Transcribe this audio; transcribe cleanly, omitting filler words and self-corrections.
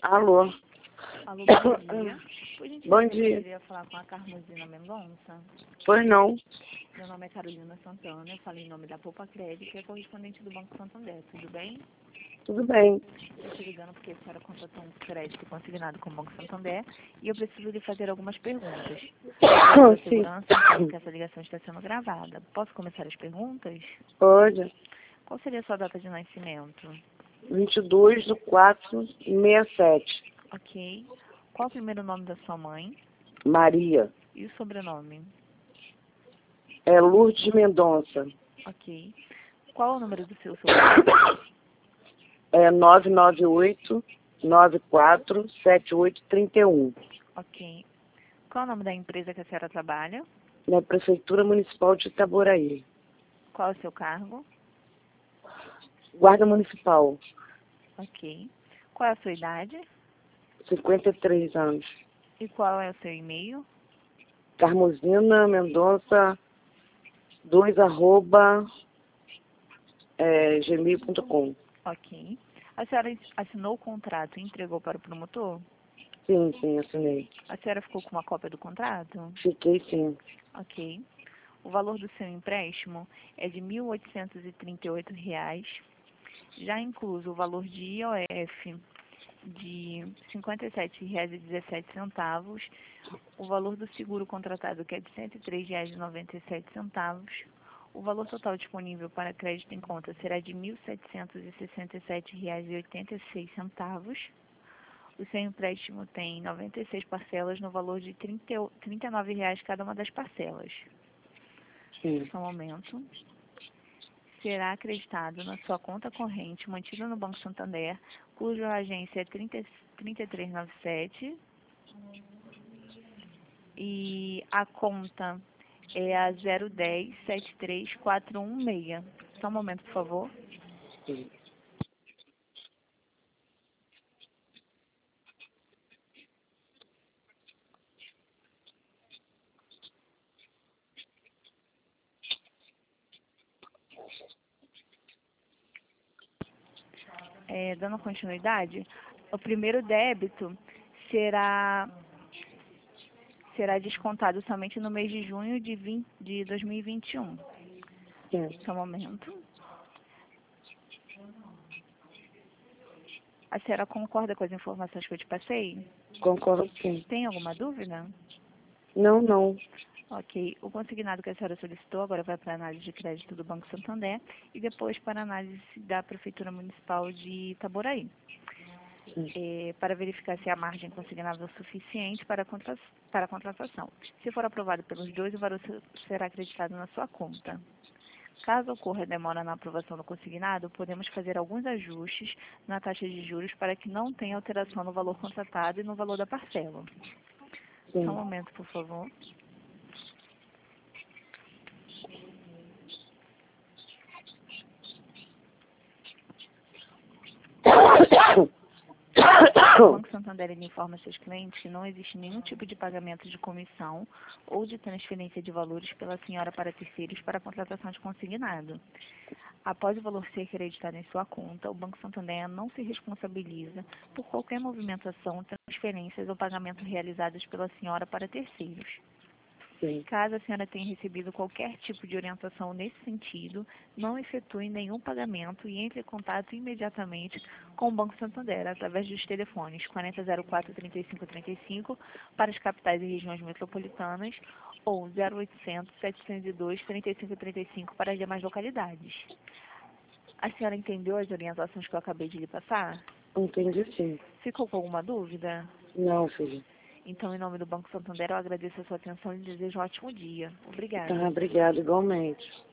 Alô? Alô, bom dia. Por gentileza, Bom eu dia. queria falar com a Carmozina Mendonça. Pois não. Meu nome é Carolina Santana, eu falo em nome da Poupa Crédito, que é correspondente do Banco Santander. Tudo bem? Tudo bem. Estou te ligando porque a senhora contratou um crédito consignado com o Banco Santander e eu preciso lhe fazer algumas perguntas. Para Sim. segurança, informo que essa ligação está sendo gravada. Posso começar as perguntas? Pode. Qual seria a sua data de nascimento? 22/4/67. Ok. Qual o primeiro nome da sua mãe? Maria. E o sobrenome? É Lourdes Mendonça. Ok. Qual o número do seu celular? É 998-947831. Ok. Qual o nome da empresa que a senhora trabalha? Na Prefeitura Municipal de Itaboraí. Qual é o seu cargo? Guarda Municipal. Ok. Qual é a sua idade? 53 anos. E qual é o seu e-mail? Carmozina Mendonça 2 @gmail.com. Ok. A senhora assinou o contrato e entregou para o promotor? Sim, assinei. A senhora ficou com uma cópia do contrato? Fiquei sim. Ok. O valor do seu empréstimo é de R$ 1.838, já incluso o valor de IOF de R$ 57,17, o valor do seguro contratado, que é de R$ 103,97, o valor total disponível para crédito em conta será de R$ 1.767,86. O seu empréstimo tem 96 parcelas no valor de R$ 39 cada uma das parcelas. Sim. Só um momento. Será acreditado na sua conta corrente mantida no Banco Santander, cuja agência é 3397 e a conta é a 010-73416. Só um momento, por favor. Sim. Dando continuidade, o primeiro débito será descontado somente no mês de junho de 2021. Sim. Só um momento. A senhora concorda com as informações que eu te passei? Concordo sim. Tem alguma dúvida? Não. Ok. O consignado que a senhora solicitou agora vai para a análise de crédito do Banco Santander e depois para a análise da Prefeitura Municipal de Itaboraí, para verificar se a margem consignável é suficiente para a contratação. Se for aprovado pelos dois, o valor será acreditado na sua conta. Caso ocorra demora na aprovação do consignado, podemos fazer alguns ajustes na taxa de juros para que não tenha alteração no valor contratado e no valor da parcela. Sim. Só um momento, por favor. O Banco Santander ele informa seus clientes que não existe nenhum tipo de pagamento de comissão ou de transferência de valores pela senhora para terceiros para a contratação de consignado. Após o valor ser acreditado em sua conta, o Banco Santander não se responsabiliza por qualquer movimentação, transferências ou pagamento realizados pela senhora para terceiros. Sim. Caso a senhora tenha recebido qualquer tipo de orientação nesse sentido, não efetue nenhum pagamento e entre em contato imediatamente com o Banco Santander através dos telefones 4004-3535 para as capitais e regiões metropolitanas ou 0800-702-3535 para as demais localidades. A senhora entendeu as orientações que eu acabei de lhe passar? Entendi sim. Ficou com alguma dúvida? Não, filho. Então, em nome do Banco Santander, eu agradeço a sua atenção e desejo um ótimo dia. Obrigada. Tá, obrigada igualmente.